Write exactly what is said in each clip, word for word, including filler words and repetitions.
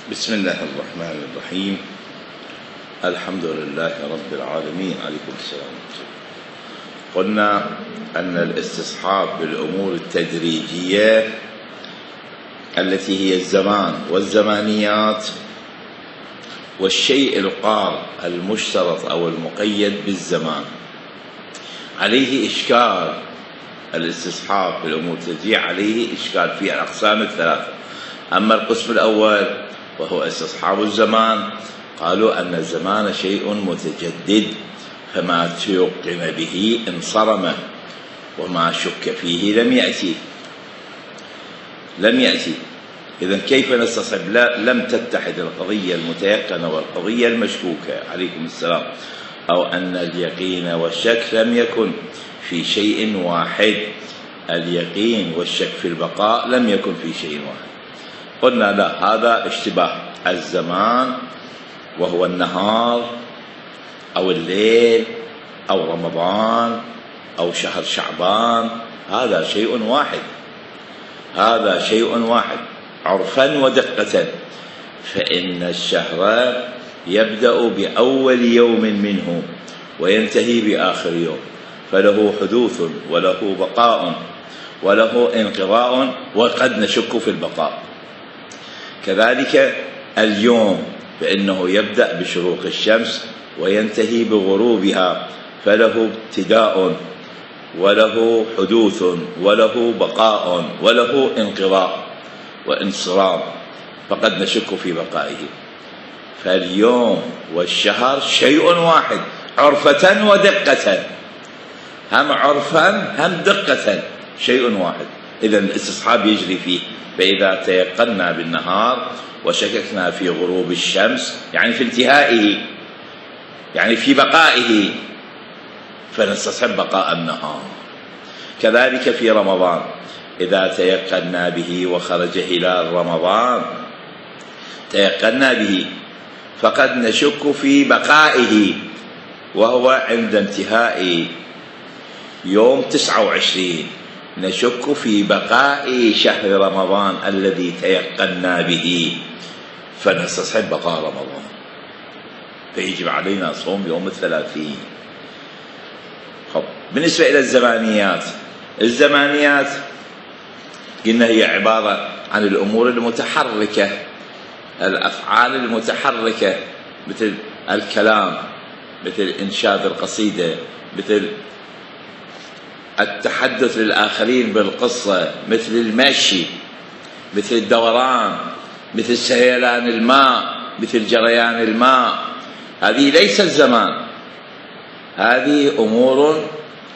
بسم الله الرحمن الرحيم. الحمد لله رب العالمين. عليكم السلام. قلنا أن الاستصحاب بالأمور التدريجية التي هي الزمان والزمانيات والشيء القار المشترط أو المقيد بالزمان عليه إشكال. الاستصحاب بالأمور التدريجية عليه إشكال في الأقسام الثلاثة. أما القسم الأول وهو استصحاب الزمان، قالوا أن الزمان شيء متجدد، فما تيقن به انصرم وما شك فيه لم يأتي لم يأتي إذن كيف نستصحب؟ لم تتحد القضية المتيقنة والقضية المشكوكة. عليكم السلام. أو أن اليقين والشك لم يكن في شيء واحد. اليقين والشك في البقاء لم يكن في شيء واحد. قلنا لا، هذا اشتباه. الزمان وهو النهار أو الليل أو رمضان أو شهر شعبان، هذا شيء واحد هذا شيء واحد عرفا ودقة. فإن الشهر يبدأ بأول يوم منه وينتهي بآخر يوم، فله حدوث وله بقاء وله انقضاء، وقد نشك في البقاء. كذلك اليوم فإنه يبدأ بشروق الشمس وينتهي بغروبها، فله ابتداء وله حدوث وله بقاء وله انقضاء وانصرام، فقد نشك في بقائه. فاليوم والشهر شيء واحد عرفة ودقة، هم عرفا هم دقة، شيء واحد. إذن الاستصحاب يجري فيه. فإذا تيقنا بالنهار وشككنا في غروب الشمس، يعني في انتهائه، يعني في بقائه، فنستصحب بقاء النهار. كذلك في رمضان إذا تيقنا به وخرج هلال رمضان، تيقنا به، فقد نشك في بقائه، وهو عند انتهاء يوم تسعة وعشرين نشك في بقاء شهر رمضان الذي تيقنا به، فنستصحب بقاء رمضان، فيجب علينا صوم يوم الثلاثين. خب، بالنسبة إلى الزمانيات، الزمانيات قلنا هي عبارة عن الأمور المتحركة، الأفعال المتحركة، مثل الكلام، مثل إنشاد القصيدة، مثل التحدث للآخرين بالقصة، مثل المشي، مثل الدوران، مثل سيلان الماء، مثل جريان الماء. هذه ليس الزمان، هذه أمور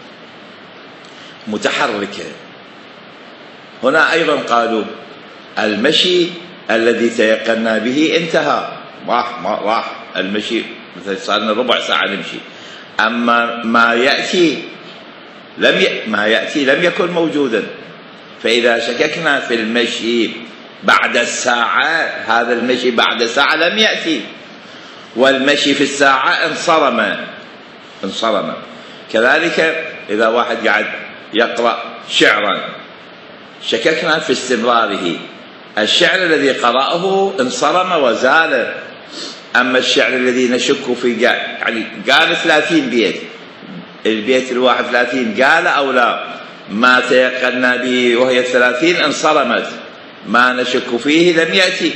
متحركة. هنا أيضا قالوا المشي الذي تيقنا به انتهى، راح راح المشي، مثل صار لنا ربع ساعة نمشي. أما ما يأتي لم ي... ما يأتي لم يكن موجودا. فإذا شككنا في المشي بعد الساعة، هذا المشي بعد ساعة لم يأتي، والمشي في الساعة انصرم انصرم. كذلك إذا واحد قاعد يقرأ شعرا، شككنا في استمراره، الشعر الذي قرأه انصرم وزال. أما الشعر الذي نشك فيه، يعني قال ثلاثين بيت، البيت الواحد ثلاثين قال أو لا، ما تيقنا به وهي ثلاثين انصرمت، ما نشك فيه لم يأتي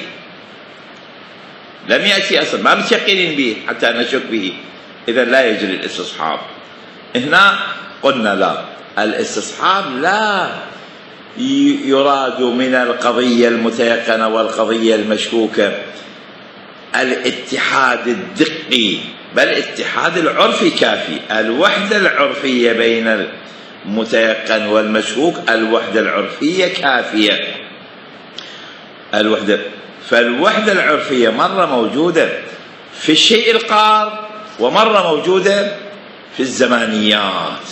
لم يأتي أصلا، ما متيقنين به حتى نشك به. إذا لا يجري الاستصحاب. هنا قلنا لا، الاستصحاب لا يراد من القضية المتيقنة والقضية المشكوكة الاتحاد الدقي، بل الاتحاد العرفي كافي. الوحدة العرفية بين المتيقن والمشكوك، الوحدة العرفية كافية. الوحدة فالوحدة العرفية مرة موجودة في الشيء القار، ومرة موجودة في الزمانيات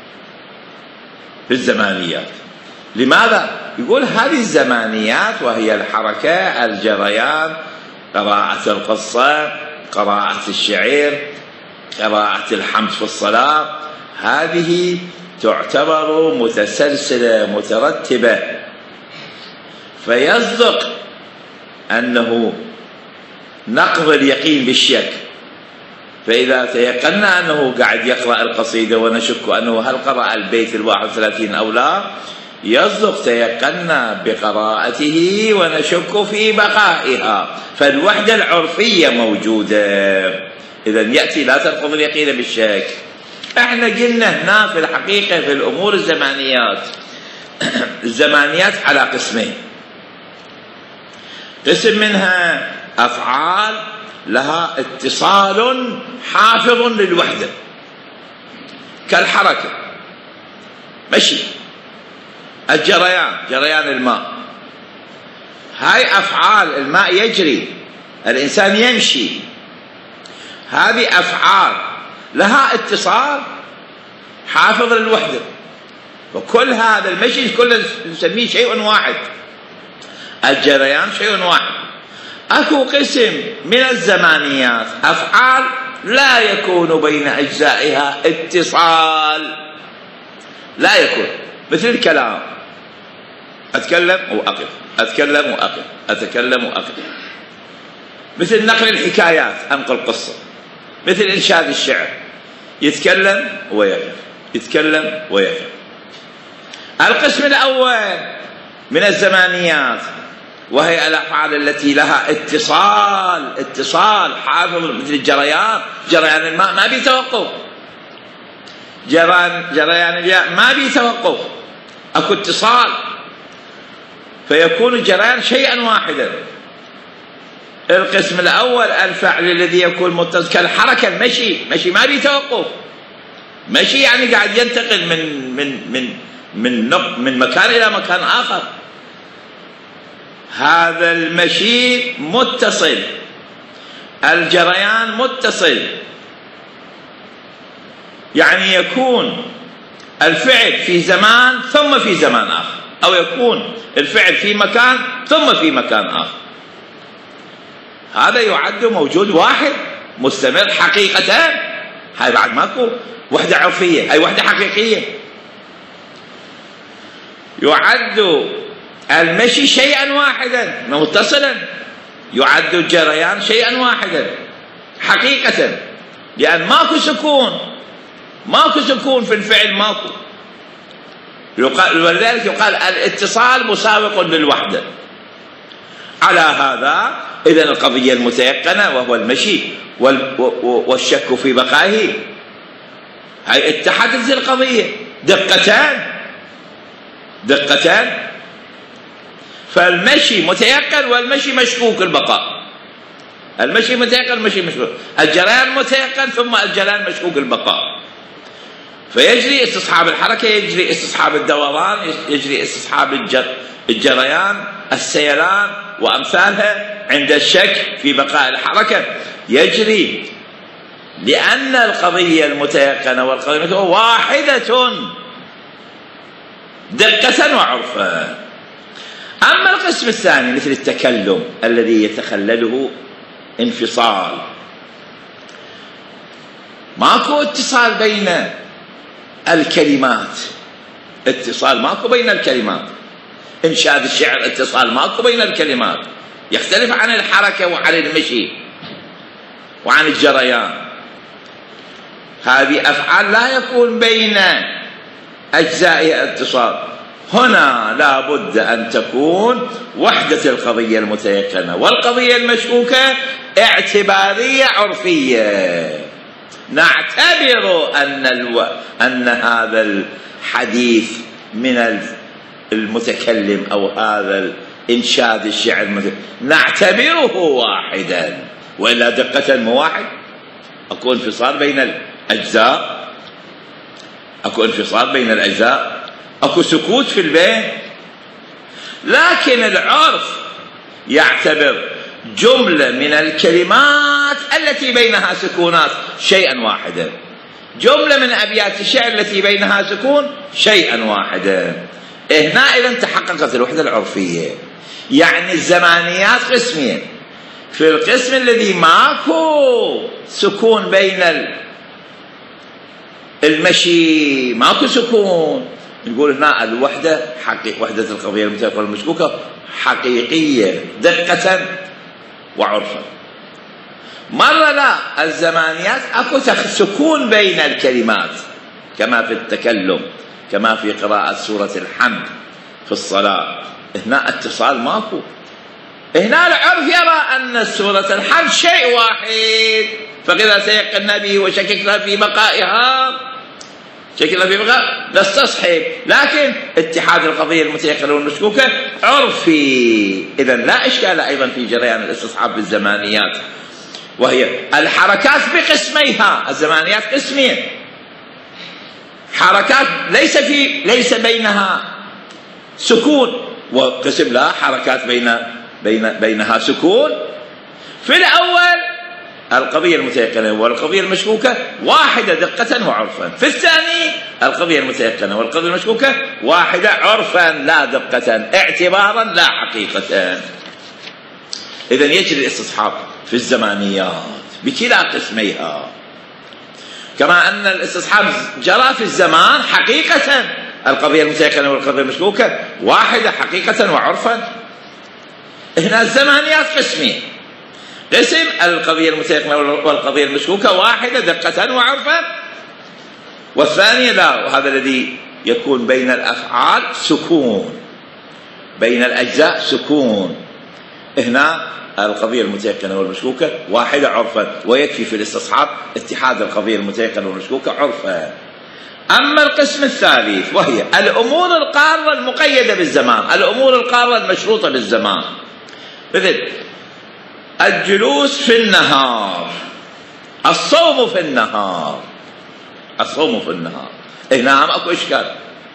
في الزمانيات لماذا؟ يقول هذه الزمانيات وهي الحركة، الجريان، قراءة القصة، قراءة الشعر، قراءة الحمد في الصلاة، هذه تعتبر متسلسلة مترتبة. فيصدق أنه نقض اليقين بالشك. فإذا تيقنا أنه قاعد يقرأ القصيدة ونشك أنه هل قرأ البيت الواحد وثلاثين أو لا، يصدق تيقنا بقراءته ونشك في بقائها، فالوحدة العرفية موجودة. إذا يأتي لا تنقض اليقين بالشك. احنا قلنا هنا في الحقيقة في الأمور الزمانيات، الزمانيات على قسمين. قسم منها أفعال لها اتصال حافظ للوحدة كالحركة، مشي، الجريان، جريان الماء، هاي أفعال، الماء يجري، الإنسان يمشي، هذه أفعال لها اتصال حافظ للوحدة. وكل هذا المشي كله نسميه شيء واحد، الجريان شيء واحد. أكو قسم من الزمانيات أفعال لا يكون بين أجزائها اتصال، لا يكون، مثل الكلام، أتكلم وأقف، أتكلم وأقف، أتكلم وأقف، مثل نقل الحكايات، أنقل قصة، مثل إنشاد الشعر، يتكلم ويقف، يتكلم ويقف. القسم الأول من الزمانيات وهي الأفعال التي لها اتصال، اتصال حافظ، مثل الجريان، جريان الماء ما بيتوقف، جريان جريان الماء ما بيتوقف، اكو اتصال، فيكون الجريان شيئا واحدا. القسم الأول الفعل الذي يكون متصل كالحركة، المشي، مشي ما بيتوقف، مشي يعني قاعد ينتقل من من من من من مكان إلى مكان آخر. هذا المشي متصل، الجريان متصل، يعني يكون الفعل في زمان ثم في زمان آخر، أو يكون الفعل في مكان ثم في مكان آخر. هذا يعد موجود واحد مستمر حقيقة. هاي بعد ماكو وحدة عرفية، هاي وحدة حقيقية. يعد المشي شيئا واحدا متصلا، يعد الجريان شيئا واحدا حقيقة، لأن ماكو سكون، ماكو سكون في الفعل، ماكو. ولذلك يقال الاتصال مساوق للوحدة. على هذا إذن القضية المتيقنة وهو المشي والشك في بقائه، هاي اتحدت القضية دقتان دقتان فالمشي متيقن والمشي مشكوك البقاء، المشي متيقن، المشي مشكوك، الجريان متيقن ثم الجريان مشكوك البقاء. فيجري استصحاب الحركة، يجري استصحاب الدوران، يجري استصحاب الجريان، السيلان وأمثالها. عند الشك في بقاء الحركة يجري، لأن القضية المتيقنة والقضية المتيقنة واحدة دقة وعرفا. أما القسم الثاني مثل التكلم الذي يتخلله انفصال، ماكو اتصال بين الكلمات، اتصال ماكو بين الكلمات. إنشاد الشعر اتصال ماكو بين الكلمات، يختلف عن الحركة وعن المشي وعن الجريان. هذه أفعال لا يكون بين أجزائها اتصال. هنا لا بد أن تكون وحدة القضية المتيقنة والقضية المشكوكة اعتبارية عرفية. نعتبر أن, الو... أن هذا الحديث من المتكلم أو هذا الإنشاد الشعر المتكلم نعتبره واحدا، وإلا دقة مو واحد. أكو انفصال بين الأجزاء، أكو انفصال بين الأجزاء، أكو سكوت في البين. لكن العرف يعتبر جملة من الكلمات التي بينها سكونات شيئا واحدا، جملة من أبيات الشعر التي بينها سكون شيئا واحدا. هنا إذا تحققت الوحدة العرفية. يعني الزمانيات قسمين، في القسم الذي ماكو سكون بين المشي، ماكو سكون، نقول هنا الوحدة حقيقة، وحدة القضية المتيقنة والمشكوكة حقيقية دقة وعرفا. مرة لا، الزمانيات أكو سكون بين الكلمات كما في التكلم، كما في قراءة سورة الحمد في الصلاة. هنا اتصال ماكو. هنا العرف يرى أن سورة الحمد شيء واحد، فإذا تيقنا به وشككنا في بقائها شكلنا في بقاء نستصحب، لكن اتحاد القضية المتيقنة والمشكوكة عرفي. إذن لا إشكال أيضا في جريان الاستصحاب بالزمانيات، وهي الحركات بقسميها. الزمانيات قسمين، حركات ليس في ليس بينها سكون، وقسم لا حركات بين بين بينها سكون. في الأول القضية المتيقنة والقضية المشكوكة واحدة دقة وعرفا، في الثاني القضية المتيقنة والقضية المشكوكة واحدة عرفا لا دقة، اعتبارا لا حقيقة. إذن يجري الاستصحاب في الزمانيات بكلا قسميها، كما أن الاستصحاب جرى في الزمان حقيقة. القضية المتيقنة والقضية المشكوكة واحدة حقيقة وعرفا. هنا الزمانيات قسمين، قسم القضية المتيقنة والقضية المشكوكة واحدة دقة وعرفا، والثانية لا، وهذا الذي يكون بين الأفعال سكون، بين الأجزاء سكون. هنا القضية المتيقنة والمشكوكة واحدة عرفا، ويكفي في الاستصحاب اتحاد القضية المتيقنة والمشكوكة عرفا. أما القسم الثالث وهي الأمور القارة المقيدة بالزمان، الأمور القارة المشروطة بالزمان، مثل الجلوس في النهار، الصوم في النهار، الصوم في النهار. هنا هم اكو اشكال.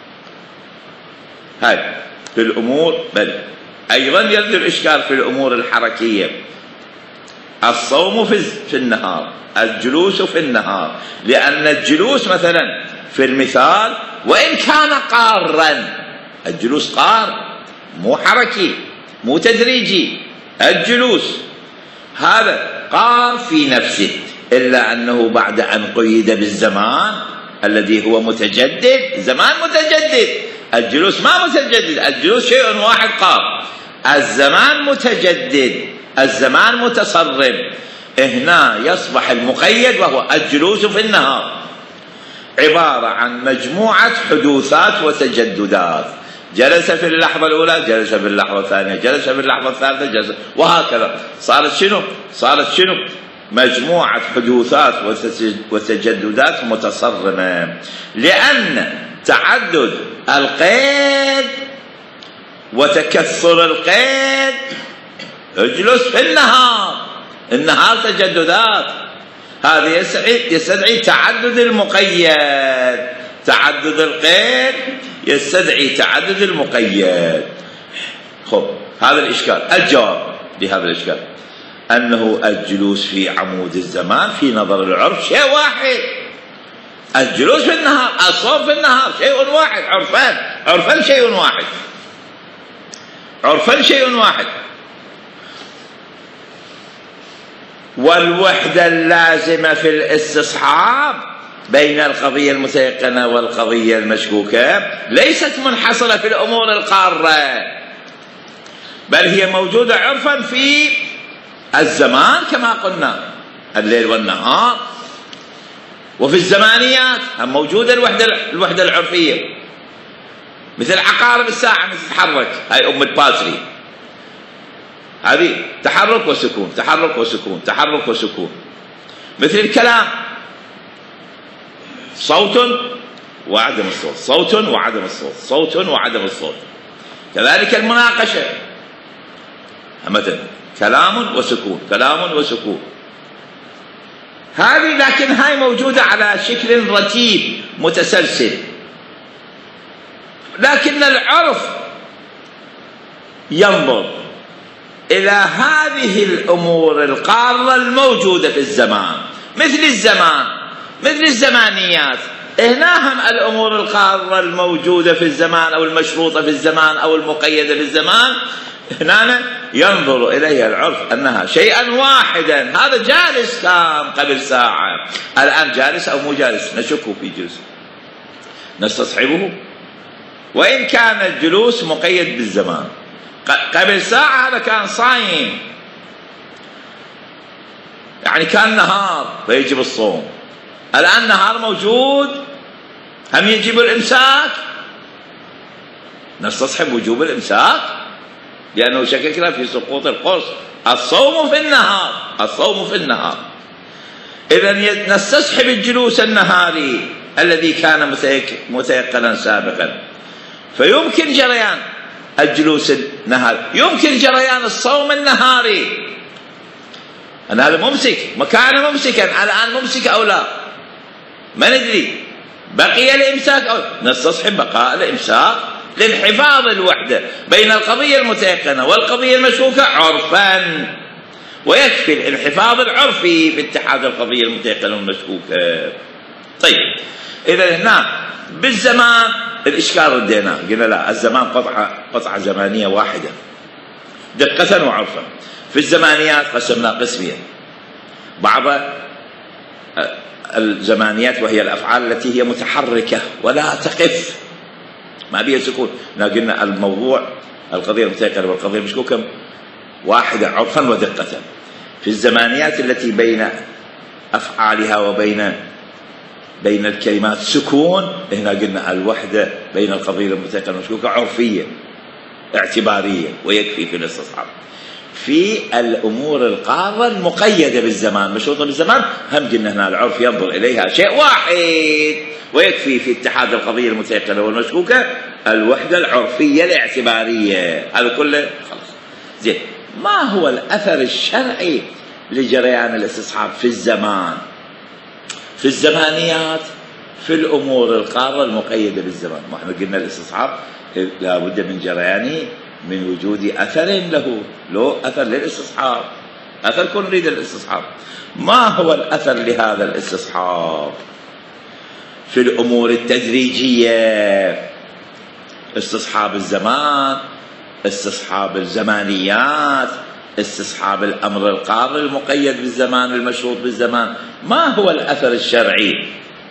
هاي في الامور، بل ايضا يبدو الاشكال في الامور الحركيه. الصوم في في النهار، الجلوس في النهار، لان الجلوس مثلا في المثال وان كان قارا، الجلوس قار مو حركي مو تدريجي، الجلوس هذا قار في نفسه، إلا أنه بعد أن قيد بالزمان الذي هو متجدد، زمان متجدد، الجلوس ما متجدد، الجلوس شيء واحد قار، الزمان متجدد، الزمان متصرف. هنا يصبح المقيد وهو الجلوس في النهار عبارة عن مجموعة حدوثات وتجددات، جلس في اللحظة الأولى، جلس في اللحظة الثانية، جلس في اللحظة الثالثة، جلس، وهكذا. صارت شنو؟ صارت شنو؟ مجموعة حدوثات وتجددات متصرمة، لأن تعدد القيد وتكثر القيد. اجلس في النهار، النهار تجددات، هذا يستدعي يستدعي تعدد المقيد، تعدد القيد يستدعي تعدد المقيد. خب هذا الإشكال. الجواب لهذا الإشكال أنه الجلوس في عمود الزمان في نظر العرف شيء واحد، الجلوس في النهار، الصوم في النهار شيء واحد، عرفان عرفان شيء واحد، عرفان شيء واحد. والوحدة اللازمة في الاستصحاب بين القضية المتيقنة والقضية المشكوكة ليست منحصرة في الأمور القارة، بل هي موجودة عرفا في الزمان كما قلنا، الليل والنهار، وفي الزمانيات هم موجودة الوحدة الوحدة العرفية، مثل عقارب الساعة مثل تتحرك، هاي أم الباتري، هذه تحرك وسكون، تحرك وسكون، تحرك وسكون. مثل الكلام، صوت وعدم الصوت، صوت وعدم الصوت، صوت وعدم الصوت. كذلك المناقشة، مثلا كلام وسكون، كلام وسكون. هذه لكن هاي موجودة على شكل رتيب متسلسل، لكن العرف ينظر إلى هذه الأمور القارة الموجودة في الزمان، مثل الزمان، مثل الزمانيات. هنا هم الأمور القارة الموجودة في الزمان أو المشروطة في الزمان أو المقيدة في الزمان، هنا ينظر إليها العرف أنها شيئا واحدا. هذا جالس كان قبل ساعة، الآن جالس أو مو جالس؟ نشك في جلسه، نستصحبه، وإن كان الجلوس مقيد بالزمان. قبل ساعة هذا كان صايم، يعني كان نهار فيجب الصوم، الآن نهار موجود هم يجب الإمساك، نستصحب وجوب الإمساك لأنه شككنا في سقوط القرص. الصوم في النهار، الصوم في النهار، إذن نستصحب الجلوس النهاري الذي كان متيقنا سابقا، فيمكن جريان الجلوس النهاري، يمكن جريان الصوم النهاري. أنا هذا ممسك، مكان ممسكا، الآن ممسك أو لا ما ندري، بقي الإمساك أو نستصحب بقاء الإمساك للحفاظ الوحدة بين القضية المتيقنة والقضية المشكوكة عرفا، ويكفي الانحفاظ العرفي باتحاد القضية المتيقنة والمشكوكة. طيب إذا هنا بالزمان الإشكال رديناه، قلنا لا، الزمان قطعة قطعة زمانية واحدة دقة وعرفا. في الزمانيات قسمنا قسمين، بعض الزمانيات وهي الأفعال التي هي متحركة ولا تقف ما بها سكون، قلنا الموضوع القضية المتيقنة والقضية المشكوكة واحدة عرفا ودقة. في الزمانيات التي بين أفعالها وبين بين الكلمات سكون، هنا قلنا الوحدة بين القضية المتيقنة والمشكوكة عرفية اعتبارية ويكفي في الاستصحاب. في الأمور القارة المقيدة بالزمان مشروطة بالزمان هم قلنا هنا العرف ينظر إليها شيء واحد ويكفي في اتحاد القضية المتيقنة والمشكوكة الوحدة العرفية الاعتبارية. هذا كله خلاص زين. ما هو الأثر الشرعي لجريان الاستصحاب في الزمان؟ في الزمانيات في الأمور القارة المقيدة بالزمان، ما احنا قلنا الاستصحاب لا بد من جريانه من وجود أثر له، له أثر للاستصحاب، أثر كن نريد الاستصحاب. ما هو الأثر لهذا الاستصحاب؟ في الأمور التدريجية، استصحاب الزمان، استصحاب الزمانيات، استصحاب الأمر القار المقيد بالزمان المشروط بالزمان. ما هو الأثر الشرعي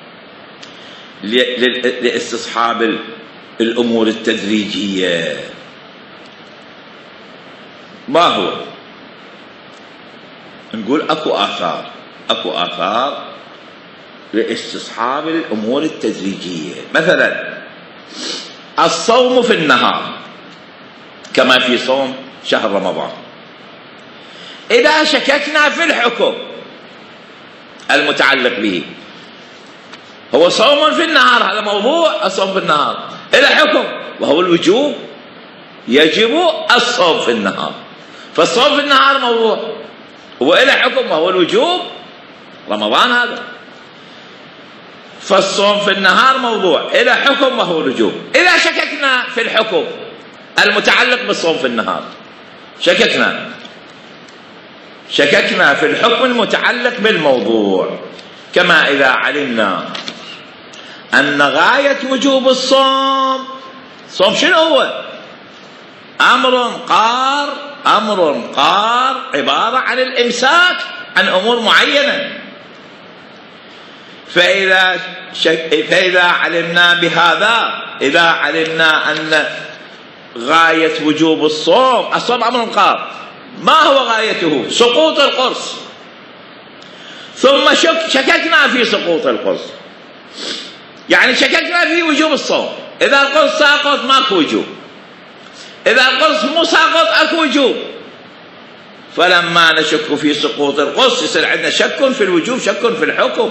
لاستصحاب الأمور التدريجية؟ ما هو؟ نقول أكو آثار، أكو آثار لاستصحاب الأمور التدريجية. مثلا الصوم في النهار كما في صوم شهر رمضان، إذا شككنا في الحكم المتعلق به، هو صوم في النهار، هذا موضوع الصوم في النهار، إلى حكم وهو الوجوب، يجب الصوم في النهار، فالصوم في النهار موضوع هو إلى حكم وهو الوجوب، رمضان هذا، فالصوم في النهار موضوع إلى حكم وهو الوجوب. إذا شككنا في الحكم المتعلق بالصوم في النهار، شككنا شككنا في الحكم المتعلق بالموضوع، كما إذا علمنا أن غاية وجوب الصوم، صوم شنو هو؟ أمر قار، أمر قار عبارة عن الإمساك عن أمور معينة. فإذا, شك... فإذا علمنا بهذا، إذا علمنا أن غاية وجوب الصوم، الصوم أمر قار، ما هو غايته؟ سقوط القرص، ثم شك... شككنا في سقوط القرص، يعني شككنا في وجوب الصوم. إذا القرص ساقط ماكو وجوب، إذا القرص مو ساقط أكو وجوب. فلما نشك في سقوط القرص يصير عندنا شك في الوجوب، شك في الحكم.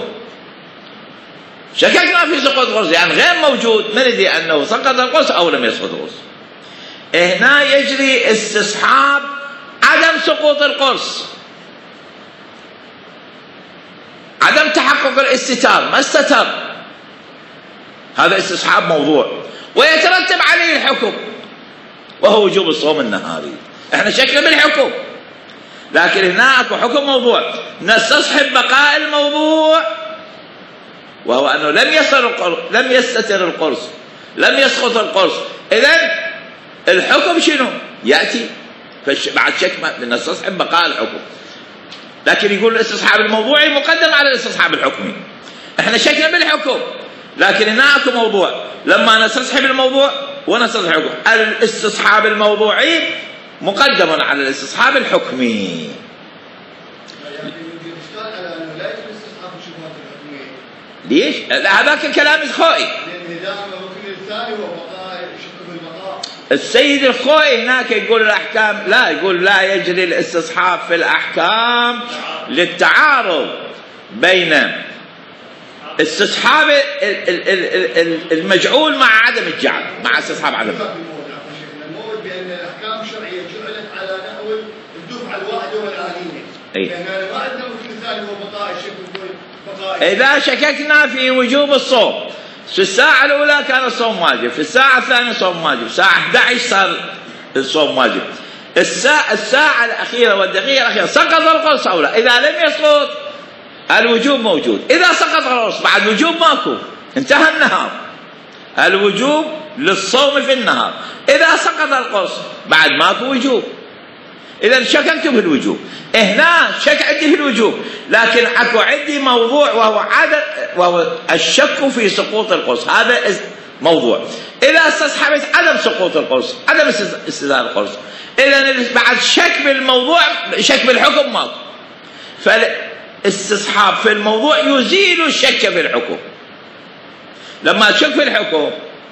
شككنا في سقوط القرص يعني غير موجود، ما ندري أنه سقط القرص أو لم يسقط القرص. هنا يجري استصحاب عدم سقوط القرص، عدم تحقق الاستتار، ما استتر، هذا استصحاب موضوع ويترتب عليه الحكم وهو وجوب الصوم النهاري. احنا شكنا بالحكم، لكن هنا اكو حكم موضوع، نستصحب بقاء الموضوع وهو انه لم يصل القرص، لم يستتر القرص، لم يسقط القرص. اذن الحكم شنو؟ ياتي بعد شك نستصحب بقاء الحكم، لكن يقول الاستصحاب الموضوعي مقدم على الاستصحاب الحكمي. احنا شكنا بالحكم، لكن هنا اكو موضوع، لما نستصحب الموضوع ونستصحب الحكم، الاستصحاب الموضوعي مقدم على الاستصحاب الحكمي. الاستصحاب الشبهات الحكميه. ليش؟ لا هذاك كلام الخوئي. لان دائما الركن الثاني هو بقاء شق بالبقاء. السيد الخوئي هناك يقول الاحكام لا، يقول لا يجري الاستصحاب في الاحكام للتعارض بين استصحاب المجعول مع عدم الجعل، مع استصحاب عدم الموت، بان الاحكام الشرعيه جعلت على نحو الدفعه الواحده والآلية. لان ما عندنا مثل ثاني هو بقاء الشك. بقاء اذا شككنا في وجوب الصوم، في الساعه الاولى كان الصوم واجب، في الساعه الثانيه صوم واجب، الساعه أحد عشر صار الصوم واجب، الساعه الساعه الاخيره والدقيقه الاخيره سقط القرص او لا. اذا لم يسقط الوجوب موجود، اذا سقط القرص بعد وجوب ماكو، انتهى النهار. الوجوب للصوم في النهار، اذا سقط القرص بعد ماكو وجوب. اذا شككت في الوجوب، هنا شك عندي في الوجوب، لكن اكو عندي موضوع وهو عدم، وهو الشك في سقوط القرص، هذا موضوع. اذا استصحبت عدم سقوط القرص، عدم استدلال القرص، اذا بعد شك بالموضوع شك بالحكم ماكو. فالاستصحاب في الموضوع يزيل الشك في الحكم. لما تشك في الحكم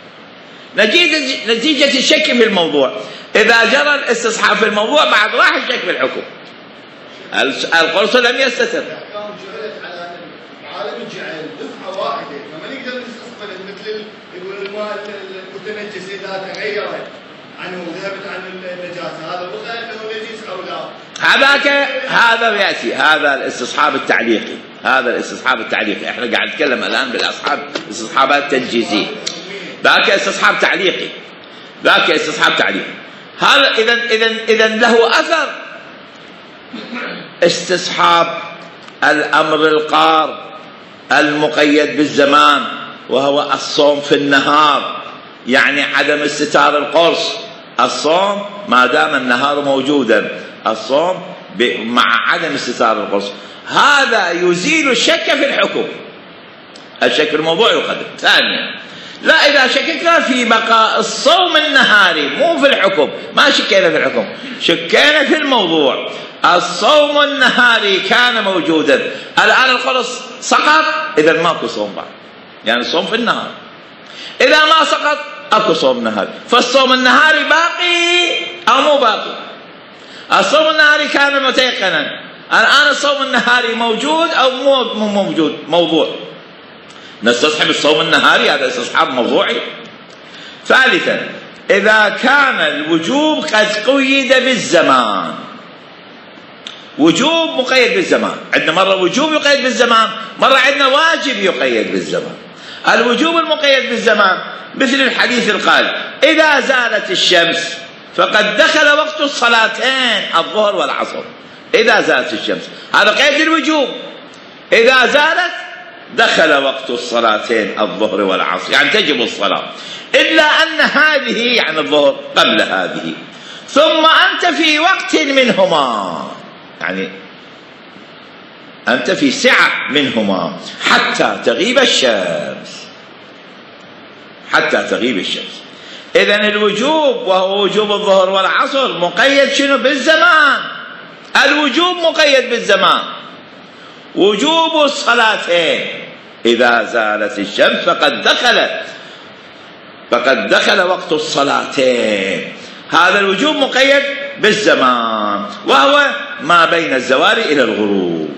نتيجة الشك في الموضوع، إذا جرى الاستصحاب في الموضوع بعد راح الشك في الحكم، القرص لم يستتر. الأحكام جعلت على عالم الجعل دفعة واحدة، فما نقدر نستصحب مثل يقول الماء المتنجس إذا تغيرت عنه ذهبت عن النجاسة، هذا بقى أنه نجس أو لا. هذاك هذا يأتي، هذا الاستصحاب التعليقي، هذا الاستصحاب التعليقي. احنا قاعد نتكلم الآن بالأصحاب استصحابات تنجيزية، ذاك استصحاب تعليقي، ذاك استصحاب تعليقي. هذا إذا إذا إذا له أثر استصحاب الأمر القار المقيد بالزمان، وهو الصوم في النهار، يعني عدم استتار القرص. الصوم ما دام النهار موجودا، الصوم مع عدم استتار القرص، هذا يزيل الشك في الحكم. الشك في الموضوع يقدم. ثانيا، لا إذا شككنا في بقاء الصوم النهاري، مو في الحكم، ما شكينا في الحكم، شكينا في الموضوع. الصوم النهاري كان موجودا، الآن القرص سقط، إذا ماكو صوم بعد، يعني الصوم في النهار. إذا ما سقط أكو صوم نهاري، فالصوم النهاري باقي أو مو باقي؟ الصوم النهاري كان متيقنا، الآن الصوم النهاري موجود أو مو موجود؟ موضوع. نستصحب الصوم النهاري، هذا استصحاب موضوعي. ثالثا، إذا كان الوجوب قد قيد بالزمان، وجوب مقيد بالزمان، عندنا مرة وجوب يقيد بالزمان، مرة عندنا واجب يقيد بالزمان. الوجوب المقيد بالزمان مثل الحديث القائل إذا زالت الشمس فقد دخل وقت الصلاتين الظهر والعصر. إذا زالت الشمس، هذا قيد الوجوب، إذا زالت دخل وقت الصلاتين الظهر والعصر، يعني تجب الصلاة، إلا أن هذه يعني الظهر قبل هذه، ثم أنت في وقت منهما، يعني أنت في سعة منهما حتى تغيب الشمس، حتى تغيب الشمس. إذن الوجوب وهو وجوب الظهر والعصر مقيد شنو؟ بالزمان. الوجوب مقيد بالزمان. وجوب الصلاتين إذا زالت الشمس فقد دخل فقد دخل وقت الصلاتين، هذا الوجوب مقيد بالزمان، وهو ما بين الزوال إلى الغروب.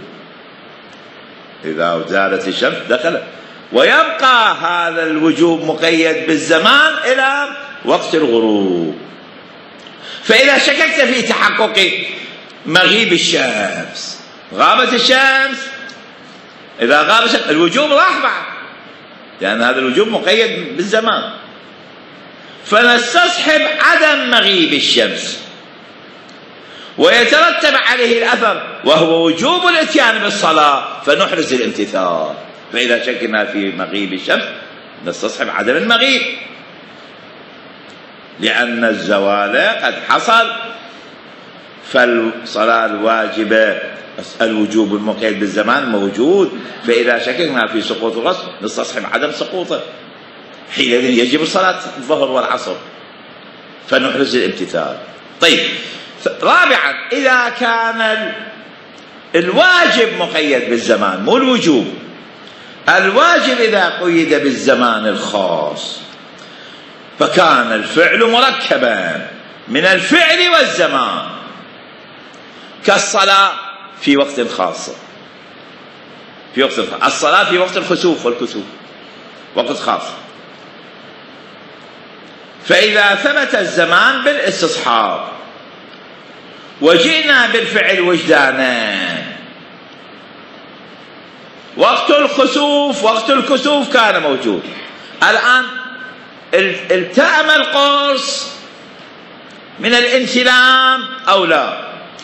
إذا زالت الشمس دخل، ويبقى هذا الوجوب مقيد بالزمان إلى وقت الغروب. فإذا شككت في تحقق مغيب الشمس، غابت الشمس، إذا غابت الوجوب راح بعد، لأن هذا الوجوب مقيد بالزمان، فنستصحب عدم مغيب الشمس، ويترتب عليه الأثر وهو وجوب الاتيان بالصلاة، فنحرز الامتثال. فإذا شكنا في مغيب الشمس نستصحب عدم المغيب، لأن الزوال قد حصل، فالصلاة الواجبة الوجوب المقيد بالزمان موجود، فإذا شككنا في سقوط الغسل نستصحب عدم سقوطه، حينئذ يجب صلاة الظهر والعصر، فنحرز الامتثال. طيب، رابعا، إذا كان الواجب مقيد بالزمان مو الوجوب. الواجب إذا قيد بالزمان الخاص فكان الفعل مركبا من الفعل والزمان، كالصلاة في وقت خاص، في وقت خاص. الصلاة في وقت الخسوف والكسوف وقت خاص. فإذا ثبت الزمان بالاستصحاب وجئنا بالفعل وجدانا، وقت الخسوف وقت الكسوف كان موجود، الآن التأم القرص من الانسلام أو لا.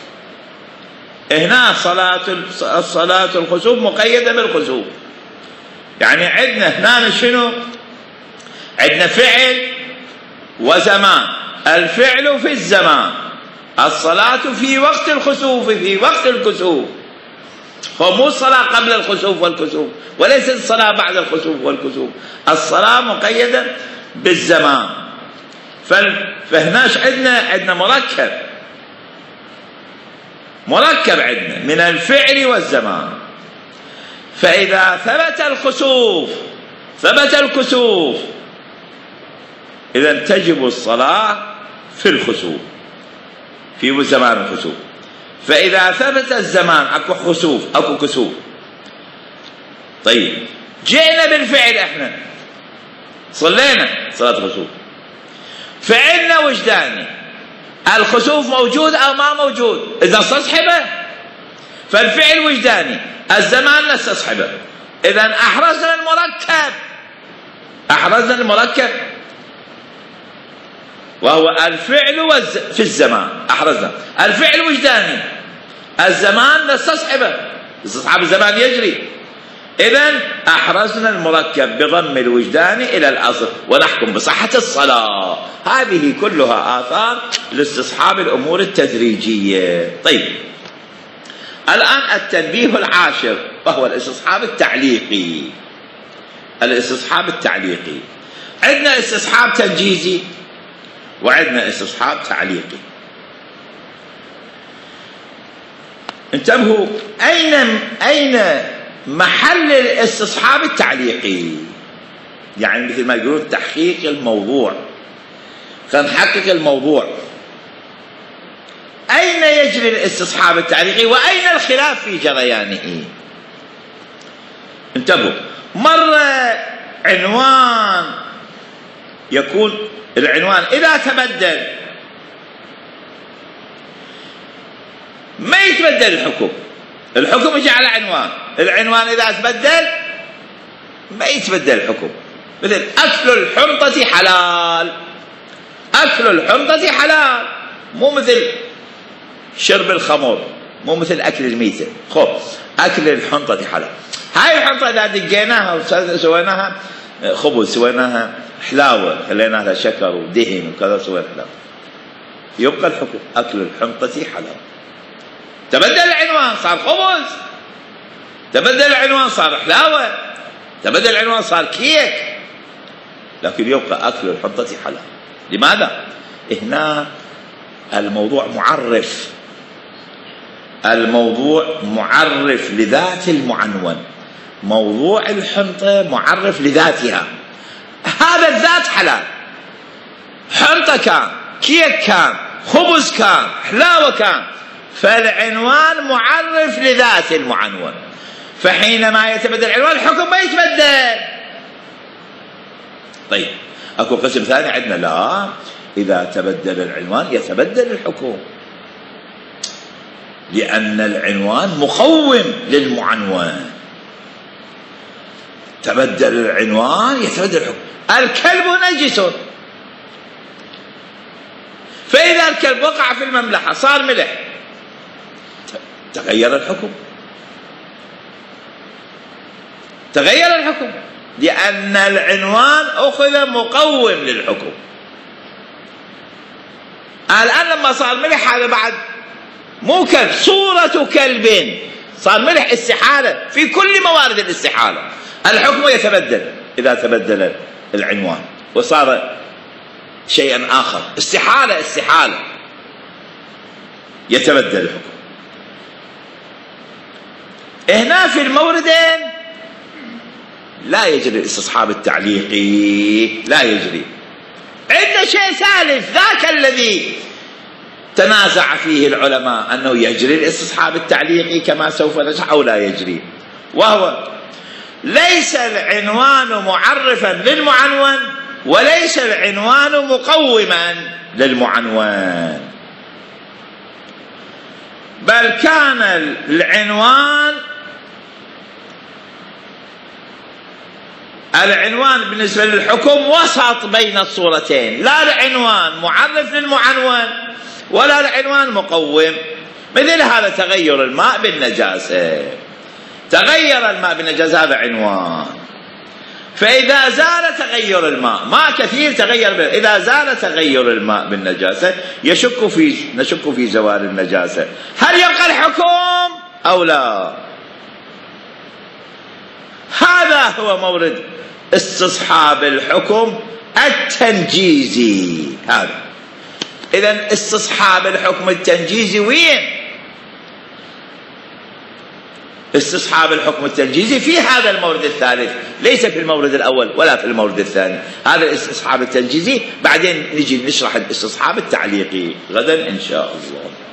هنا صلاة الصلاة الخسوف مقيدة بالخسوف، يعني عندنا هنا شنو؟ عندنا فعل وزمان. الفعل في الزمان، الصلاة في وقت الخسوف في وقت الكسوف. هو مو الصلاة قبل الخسوف والكسوف، وليس الصلاة بعد الخسوف والكسوف. الصلاة مقيدة بالزمان. فهناش عندنا عندنا مركب مركب عندنا من الفعل والزمان. فإذا ثبت الخسوف ثبت الكسوف إذن تجب الصلاة في الخسوف في زمان الخسوف. فإذا ثبت الزمان أكو خسوف أكو كسوف. طيب جئنا بالفعل، احنا صلينا صلاة الخسوف، فعلنا وجداني، الخسوف موجود أو ما موجود؟ إذا استصحبه فالفعل وجداني، الزمان نستصحبه. إذن أحرزنا المركب أحرزنا المركب وهو الفعل والز... في الزمان. أحرزنا الفعل وجداني، الزمان نستصحبه، استصحاب الزمان يجري. إذن أحرزنا المركب بضم الوجدان إلى الأصل ونحكم بصحة الصلاة. هذه كلها آثار لاستصحاب الأمور التدريجية. طيب الآن التنبيه العاشر وهو الاستصحاب التعليقي. الاستصحاب التعليقي عندنا استصحاب تنجيزي وعندنا استصحاب تعليقي. انتبهوا، أين أين محل الاستصحاب التعليقي؟ يعني مثل ما يقولون تحقيق الموضوع. خلينا نحقق الموضوع. أين يجري الاستصحاب التعليقي وأين الخلاف في جريانه؟ انتبهوا، مرة عنوان يكون العنوان إذا تبدل ما يتبدل الحكم. الحكم يجي على عنوان، العنوان إذا تبدل ما يتبدل الحكم. مثل أكل الحنطة حلال، أكل الحنطة حلال، مو مثل شرب الخمر، مو مثل أكل الميتة. خب أكل الحنطة حلال. هاي الحنطة إذا دقيناها وسويناها خبز، سويناها حلاوة، خلينا لها شكر ودهن وكذا، سوينا حلاوة، يبقى الحكم أكل الحنطة حلال. تبدل العنوان صار خبز، تبدل العنوان صار حلاوة، تبدل العنوان صار كيك، لكن يبقى أكل الحنطة حلال. لماذا؟ هنا الموضوع معرف، الموضوع معرف لذات المعنون. موضوع الحنطة معرف لذاتها، هذا الذات حلال، حنطة كان، كيك كان، خبز كان، حلاوة كان، فالعنوان معرف لذات المعنون. فحينما يتبدل العنوان الحكم ما يتبدل. طيب اكو قسم ثاني عندنا لا، اذا تبدل العنوان يتبدل الحكم، لان العنوان مقوم للمعنون. تبدل العنوان يتبدل الحكم. الكلب نجس، فاذا الكلب وقع في المملحة صار ملح، تغير الحكم، تغير الحكم، لأن العنوان أخذ مقوم للحكم. الآن لما صار ملح هذا بعد مو كلب، صورة كلب، صار ملح استحالة في كل موارد الاستحالة. الحكم يتبدل إذا تبدل العنوان وصار شيئا آخر، استحالة استحالة يتبدل الحكم. هنا في الموردين لا يجري الاستصحاب التعليقي، لا يجري. عندنا شيء ثالث ذاك الذي تنازع فيه العلماء أنه يجري الاستصحاب التعليقي كما سوف نشرح أو لا يجري، وهو ليس العنوان معرفا للمعنون وليس العنوان مقوما للمعنون، بل كان العنوان العنوان بالنسبة للحكم وسط بين الصورتين، لا العنوان معرف للمعنون ولا العنوان مقوم. مثل هذا تغير الماء بالنجاسة، تغير الماء بالنجاسة هذا عنوان، فإذا زال تغير الماء، ماء كثير تغير بال... إذا زال تغير الماء بالنجاسة يشك في نشك في زوال النجاسة، هل يبقى الحكم أو لا؟ هذا هو مورد استصحاب الحكم التنجيزي. هذا إذن استصحاب الحكم التنجيزي وين؟ استصحاب الحكم التنجيزي في هذا المورد الثالث، ليس في المورد الأول ولا في المورد الثاني. هذا الاستصحاب التنجيزي، بعدين نجي نشرح الاستصحاب التعليقي غدا إن شاء الله.